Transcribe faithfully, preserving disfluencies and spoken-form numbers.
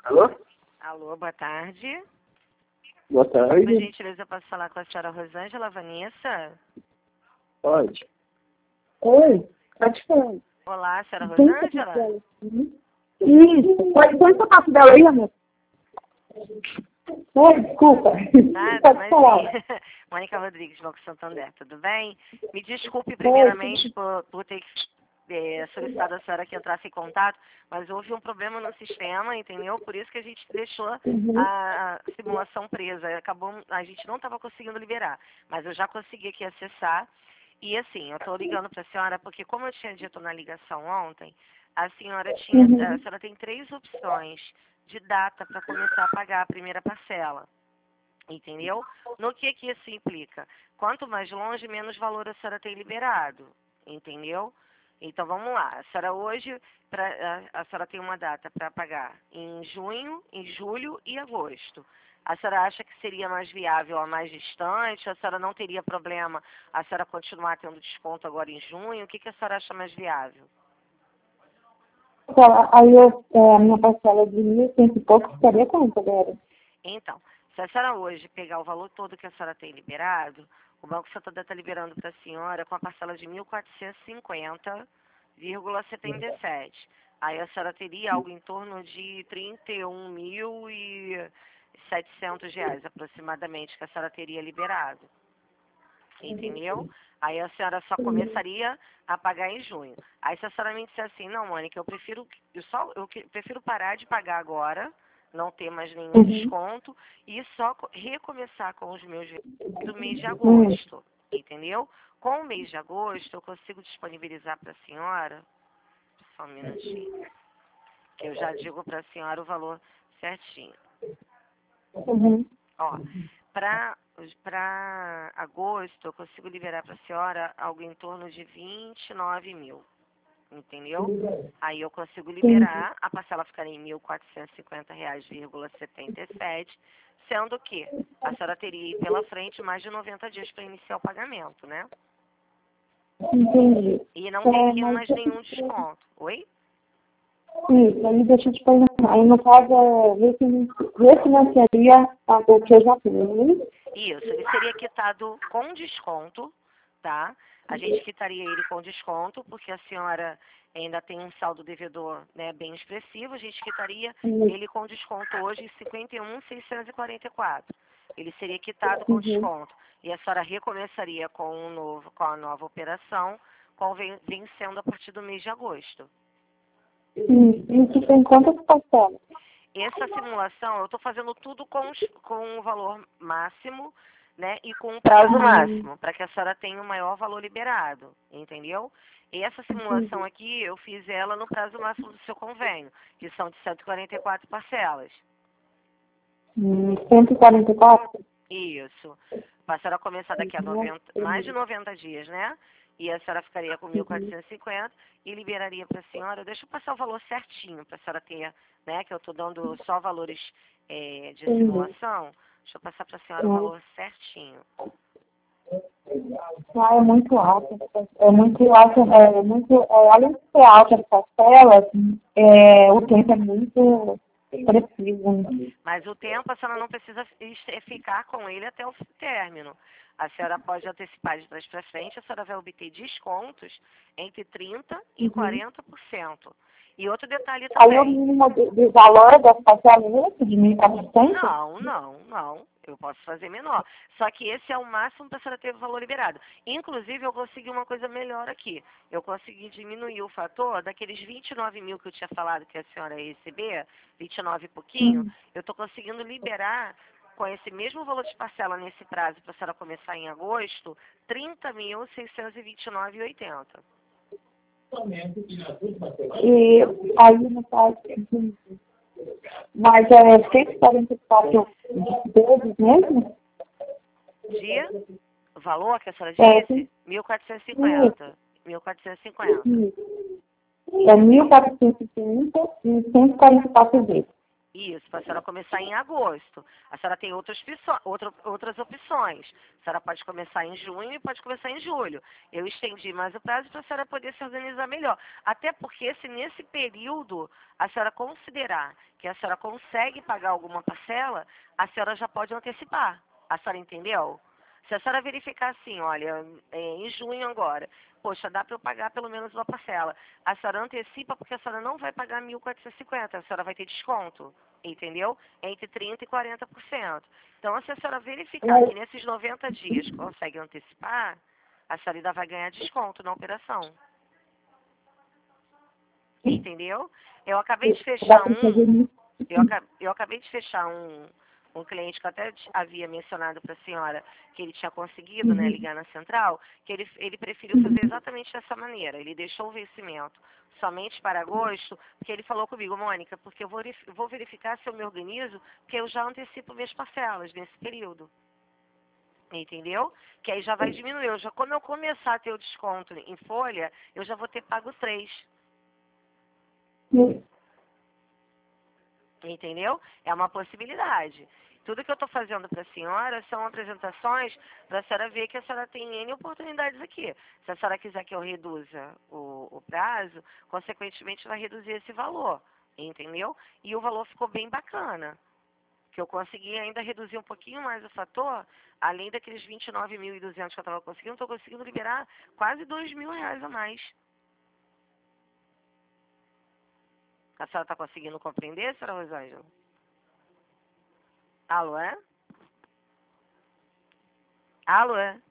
Alô? Alô, boa tarde. Boa Por tarde. gentileza, eu posso falar com a senhora Rosângela Vanessa? Pode. Oi, pode falar. Olá, senhora Tem que Rosângela? falar. Uhum. Isso, pode pôr o contato dela aí, amor. Oi, desculpa. Nada, Pode mas falar. sim. Mônica Rodrigues, Banco Santander, tudo bem? Me desculpe primeiramente por, por ter é, solicitado a senhora que entrasse em contato, mas houve um problema no sistema, entendeu? Por isso que a gente deixou Uhum. a, a simulação presa. Acabou, a gente não estava conseguindo liberar, mas eu já consegui aqui acessar. E assim, eu estou ligando para a senhora porque, como eu tinha dito na ligação ontem, a senhora tinha, Uhum. a senhora tem três opções de data para começar a pagar a primeira parcela. Entendeu? No que que isso implica? Quanto mais longe, menos valor a senhora tem liberado. Entendeu? Então vamos lá. A senhora hoje, pra, a, a senhora tem uma data para pagar em junho, em julho e agosto. A senhora acha que seria mais viável a mais distante? A senhora não teria problema a senhora continuar tendo desconto agora em junho? O que, que a senhora acha mais viável? Tá, aí eu, é, a minha parcela de mil cento e pouco ficaria quanto agora? Então, se a senhora hoje pegar o valor todo que a senhora tem liberado, o Banco Santander está liberando para a senhora com a parcela de mil quatrocentos e cinquenta vírgula setenta e sete. Aí a senhora teria algo em torno de trinta e um mil e setecentos reais aproximadamente que a senhora teria liberado. Entendeu? Aí a senhora só começaria a pagar em junho. Aí se a senhora me disser assim, não, Mônica, eu prefiro, eu só, eu que- prefiro parar de pagar agora, não ter mais nenhum Uhum. desconto e só co- recomeçar com os meus do mês de Uhum. agosto, entendeu? Com o mês de agosto eu consigo disponibilizar para a senhora, só um minutinho, que eu já digo para a senhora o valor certinho. Uhum. Ó, para para agosto eu consigo liberar para a senhora algo em torno de vinte e nove mil, entendeu? Aí eu consigo liberar, a parcela ficaria em mil quatrocentos e cinquenta reais, vírgula setenta e sete, sendo que a senhora teria aí pela frente mais de noventa dias para iniciar o pagamento, né? Entendi. E não É, teria mas mais nenhum desconto. Oi? isso, aí deixa eu te perguntar. Aí no caso, é, refin- refinanciaria a- o que eu já tenho. Isso, ele seria quitado com desconto, tá? A gente quitaria ele com desconto, porque a senhora ainda tem um saldo devedor, né, bem expressivo, a gente quitaria Uhum. ele com desconto hoje em cinquenta e um mil seiscentos e quarenta e quatro. Ele seria quitado com Uhum. desconto. E a senhora recomeçaria com, um novo, com a nova operação, com ven- vencendo a partir do mês de agosto. Isso, isso tem quantas parcelas? Essa simulação, eu estou fazendo tudo com, os- com o valor máximo, né, e com o prazo Uhum. máximo, para que a senhora tenha o maior valor liberado, entendeu? E essa simulação aqui, eu fiz ela no prazo máximo do seu convênio, que são de cento e quarenta e quatro parcelas. Hum, cento e quarenta e quatro? Isso. Para a senhora começar daqui a noventa, mais de noventa dias, né? E a senhora ficaria com mil quatrocentos e cinquenta e liberaria para a senhora. Deixa eu passar o valor certinho para a senhora ter, né? Que eu estou dando só valores é, de Uhum. simulação. Deixa eu passar para a senhora o Uhum. valor certinho. Ah, é muito alto. É muito alto. É muito, é, além de ser alta as parcelas, é, o tempo é muito preciso. Mas o tempo a senhora não precisa es- ficar com ele até o término. A senhora pode antecipar de trás para frente, a senhora vai obter descontos entre trinta por cento e Uhum. quarenta por cento. E outro detalhe Aí o também. mínimo do, do valor das parcelas é esse, de mil e quatrocentos? Não, não, não. Eu posso fazer menor. Só que esse é o máximo para a senhora ter o valor liberado. Inclusive, eu consegui uma coisa melhor aqui. Eu consegui diminuir o fator daqueles vinte e nove mil que eu tinha falado que a senhora ia receber, vinte e nove e pouquinho, Uhum. eu estou conseguindo liberar com esse mesmo valor de parcela nesse prazo para a senhora começar em agosto, trinta mil seiscentos e vinte e nove reais e oitenta centavos. E aí, no caso, mas é cento e quarenta e quatro vezes mesmo? Dia, o valor que a senhora É, disse, mil quatrocentos e cinquenta. mil quatrocentos e cinquenta. Isso. É mil quatrocentos e trinta e cento e quarenta e quatro vezes. Isso, para a senhora começar em agosto. A senhora tem outras, opções, outra, outras opções. A senhora pode começar em junho e pode começar em julho. Eu estendi mais o prazo para a senhora poder se organizar melhor. Até porque se nesse período a senhora considerar que a senhora consegue pagar alguma parcela, a senhora já pode antecipar. A senhora entendeu? Se a senhora verificar assim, olha, é, em junho agora, poxa, dá para eu pagar pelo menos uma parcela. A senhora antecipa porque a senhora não vai pagar mil quatrocentos e cinquenta, a senhora vai ter desconto, entendeu? Entre trinta por cento e quarenta por cento. Então, se a senhora verificar que nesses noventa dias consegue antecipar, a senhora ainda vai ganhar desconto na operação. Entendeu? Eu acabei de fechar um... Eu, eu acabei de fechar um... um cliente que eu até havia mencionado para a senhora que ele tinha conseguido, né, ligar na central, que ele, ele preferiu fazer exatamente dessa maneira. Ele deixou o vencimento somente para agosto, porque ele falou comigo, Mônica, porque eu vou, vou verificar se eu me organizo, porque eu já antecipo minhas parcelas nesse período. Entendeu? Que aí já vai diminuir. Eu já, quando eu começar a ter o desconto em folha, eu já vou ter pago três. Entendeu? É uma possibilidade. Tudo que eu estou fazendo para a senhora são apresentações para a senhora ver que a senhora tem N oportunidades aqui. Se a senhora quiser que eu reduza o, o prazo, consequentemente vai reduzir esse valor. Entendeu? E o valor ficou bem bacana. Que eu consegui ainda reduzir um pouquinho mais o fator, além daqueles vinte e nove mil e duzentos que eu estava conseguindo, estou conseguindo liberar quase dois mil reais a mais. A senhora está conseguindo compreender, senhora Rosângela? Alô, é? Alô, é?